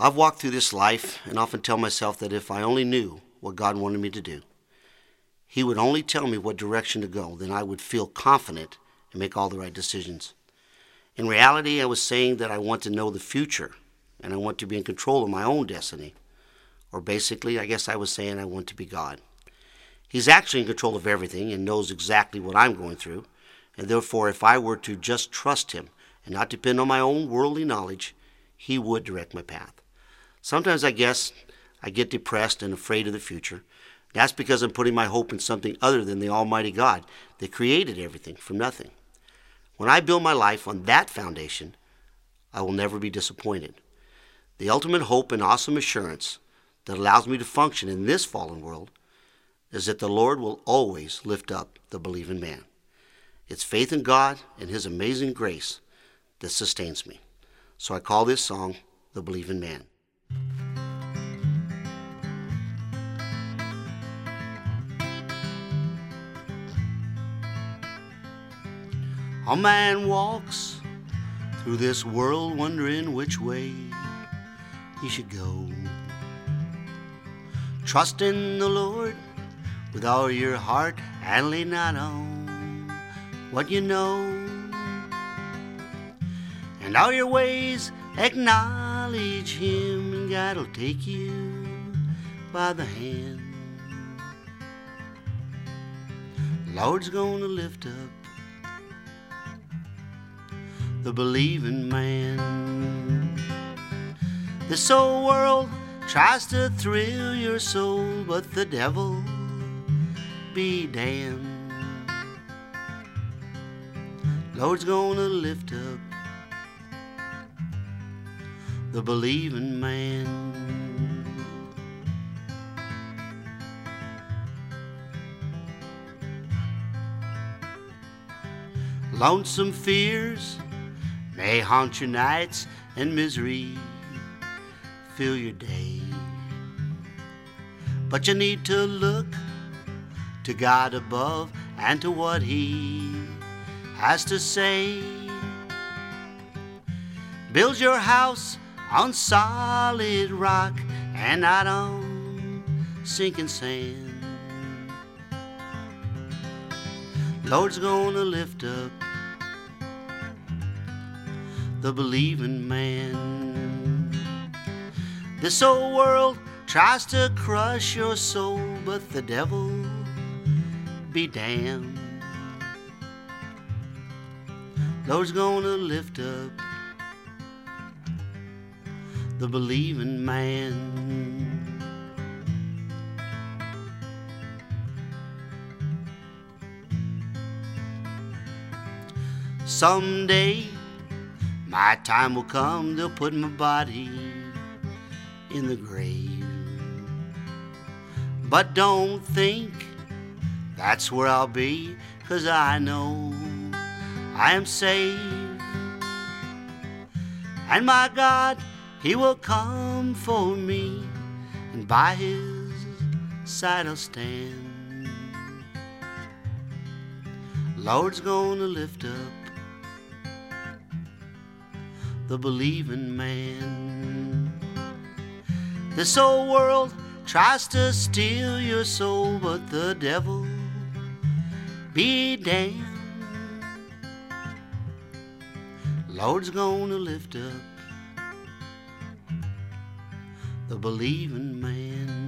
I've walked through this life and often tell myself that if I only knew what God wanted me to do, He would only tell me what direction to go, then I would feel confident and make all the right decisions. In reality, I was saying that I want to know the future and I want to be in control of my own destiny. Or basically, I guess I was saying I want to be God. He's actually in control of everything and knows exactly what I'm going through. And therefore, if I were to just trust Him and not depend on my own worldly knowledge, He would direct my path. Sometimes I guess I get depressed and afraid of the future. That's because I'm putting my hope in something other than the Almighty God that created everything from nothing. When I build my life on that foundation, I will never be disappointed. The ultimate hope and awesome assurance that allows me to function in this fallen world is that the Lord will always lift up the believing man. It's faith in God and His amazing grace that sustains me. So I call this song The Believing Man. A man walks through this world wondering which way he should go. Trust in the Lord with all your heart and lean not on what you know. And all your ways acknowledge Him, and God will take you by the hand. Lord's gonna lift up the believing man. This old world tries to thrill your soul, but the devil be damned. Lord's gonna lift up the believing man. Lonesome fears may haunt your nights and misery fill your day, but you need to look to God above and to what He has to say. Build your house on solid rock and not on sinking sand. Lord's gonna lift up the believing man. This old world tries to crush your soul, but the devil be damned. Lord's gonna lift up the believing man. Someday my time will come, they'll put my body in the grave. But don't think that's where I'll be, 'cause I know I am saved. And my God, He will come for me, and by His side I'll stand. Lord's gonna lift up the believing man. This old world tries to steal your soul, but the devil be damned. Lord's gonna lift up the believing man.